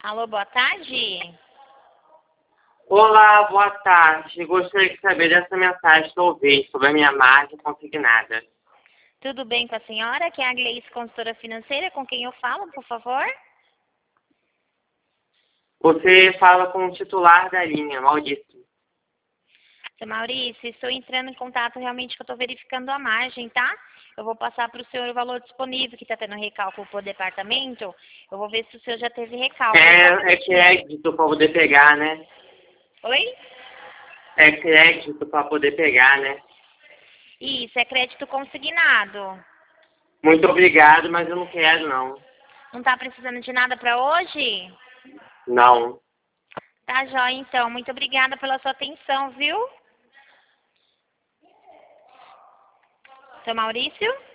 Alô, boa tarde. Olá, boa tarde. Gostaria de saber dessa mensagem que eu vi sobre a minha margem consignada. Tudo bem com a senhora? Que é a Gleice, consultora financeira, com quem eu falo, por favor? Você fala com o titular da linha, Maurício. Seu Maurício, estou entrando em contato realmente que eu estou verificando a margem, tá? Eu vou passar para o senhor o valor disponível, que está tendo recálculo por departamento. Eu vou ver se o senhor já teve recálculo. É crédito para poder pegar, né? Oi? É crédito para poder pegar, né? Isso, é crédito consignado. Muito obrigado, mas eu não quero, não. Não está precisando de nada para hoje? Não. Tá jóia, então. Muito obrigada pela sua atenção, viu? Seu Maurício?